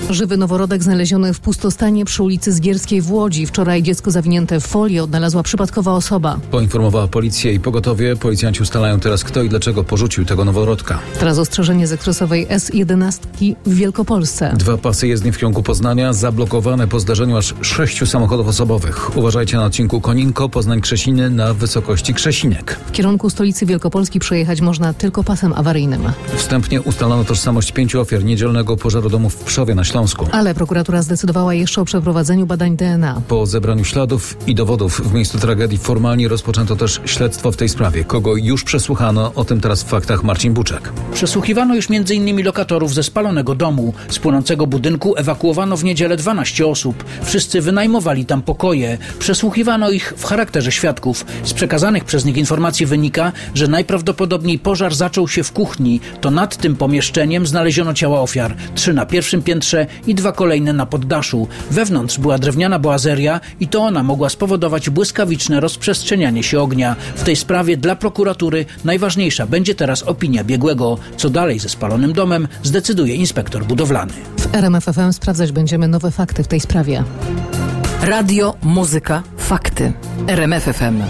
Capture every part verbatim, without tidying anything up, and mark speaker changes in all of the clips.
Speaker 1: Żywy noworodek znaleziony w pustostanie przy ulicy Zgierskiej w Łodzi. Wczoraj dziecko zawinięte w folię odnalazła przypadkowa osoba.
Speaker 2: Poinformowała policja i pogotowie. Policjanci ustalają teraz, kto i dlaczego porzucił tego noworodka.
Speaker 1: Teraz ostrzeżenie z ekspresowej S jedenaście w Wielkopolsce.
Speaker 2: Dwa pasy jezdni w kierunku Poznania zablokowane po zdarzeniu aż sześciu samochodów osobowych. Uważajcie na odcinku Koninko, Poznań-Krzesiny na wysokości Krzesinek.
Speaker 1: W kierunku stolicy Wielkopolski przejechać można tylko pasem awaryjnym.
Speaker 2: Wstępnie ustalono tożsamość pięciu ofiar niedzielnego pożaru domu w Pszowie na Śląsku.
Speaker 1: Ale prokuratura zdecydowała jeszcze o przeprowadzeniu badań D N A.
Speaker 2: Po zebraniu śladów i dowodów w miejscu tragedii formalnie rozpoczęto też śledztwo w tej sprawie. Kogo już przesłuchano, o tym teraz w faktach Marcin Buczek.
Speaker 3: Przesłuchiwano już między innymi lokatorów ze spalonego domu. Z płonącego budynku ewakuowano w niedzielę dwanaście osób. Wszyscy wynajmowali tam pokoje. Przesłuchiwano ich w charakterze świadków. Z przekazanych przez nich informacji wynika, że najprawdopodobniej pożar zaczął się w kuchni. To nad tym pomieszczeniem znaleziono ciała ofiar. Trzy na pierwszym piętrze i dwa kolejne na poddaszu. Wewnątrz była drewniana boazeria i to ona mogła spowodować błyskawiczne rozprzestrzenianie się ognia. W tej sprawie dla prokuratury najważniejsza będzie teraz opinia biegłego. Co dalej ze spalonym domem, zdecyduje inspektor budowlany.
Speaker 1: W R M F F M sprawdzać będziemy nowe fakty w tej sprawie.
Speaker 4: Radio, muzyka, fakty. R M F F M.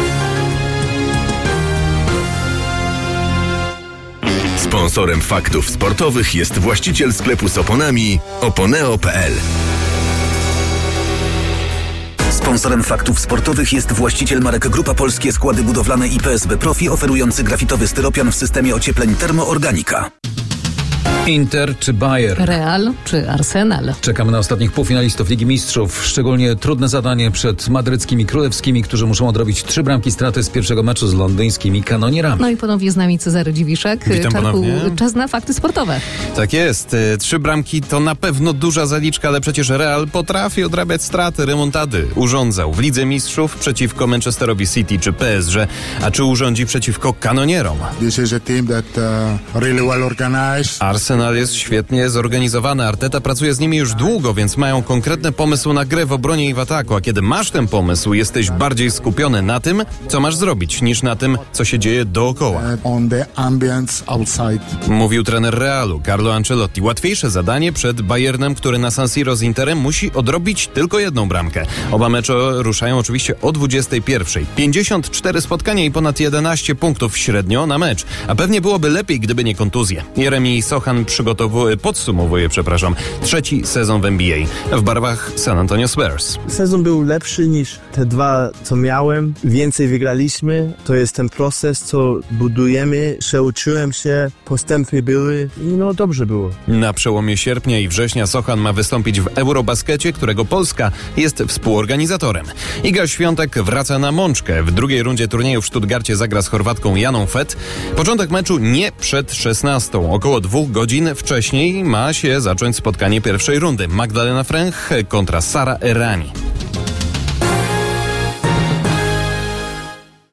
Speaker 5: Sponsorem faktów sportowych jest właściciel sklepu z oponami oponeo kropka p l. Sponsorem faktów sportowych jest właściciel marek Grupa Polskie Składy Budowlane i P S B Profi, oferujący grafitowy styropian w systemie ociepleń Termoorganika.
Speaker 2: Inter czy Bayern?
Speaker 1: Real czy Arsenal?
Speaker 2: Czekamy na ostatnich półfinalistów Ligi Mistrzów. Szczególnie trudne zadanie przed madryckimi królewskimi, którzy muszą odrobić trzy bramki straty z pierwszego meczu z londyńskimi kanonierami.
Speaker 1: No i ponownie z nami Cezary Dziwiszek.
Speaker 6: Witam
Speaker 1: Czarku,
Speaker 6: ponownie.
Speaker 1: Czas na fakty sportowe.
Speaker 6: Tak jest. Trzy bramki to na pewno duża zaliczka, ale przecież Real potrafi odrabiać straty, remontady. Urządzał w Lidze Mistrzów przeciwko Manchesterowi City czy P S G, a czy urządzi przeciwko kanonierom?
Speaker 7: This is a team that uh, really well organized.
Speaker 6: Arsenal jest świetnie zorganizowany. Arteta pracuje z nimi już długo, więc mają konkretny pomysł na grę w obronie i w ataku. A kiedy masz ten pomysł, jesteś bardziej skupiony na tym, co masz zrobić, niż na tym, co się dzieje dookoła.
Speaker 7: On the ambience outside.
Speaker 6: Mówił trener Realu, Carlo Ancelotti. Łatwiejsze zadanie przed Bayernem, który na San Siro z Interem musi odrobić tylko jedną bramkę. Oba mecze ruszają oczywiście o dwudziestej pierwszej. pięćdziesiąt cztery spotkania i ponad jedenaście punktów średnio na mecz. A pewnie byłoby lepiej, gdyby nie kontuzje. Jeremy Sochan przygotowuje, podsumowuje, przepraszam, trzeci sezon w N B A w barwach San Antonio Spurs.
Speaker 8: Sezon był lepszy niż te dwa, co miałem. Więcej wygraliśmy. To jest ten proces, co budujemy. Przeuczyłem się, postępy były i no dobrze było.
Speaker 6: Na przełomie sierpnia i września Sochan ma wystąpić w Eurobaskecie, którego Polska jest współorganizatorem. Iga Świątek wraca na mączkę. W drugiej rundzie turnieju w Stuttgarcie zagra z Chorwatką Janą Fett. Początek meczu nie przed szesnastą. Około dwóch godzin wcześniej ma się zacząć spotkanie pierwszej rundy. Magdalena Fręch kontra Sara Errani.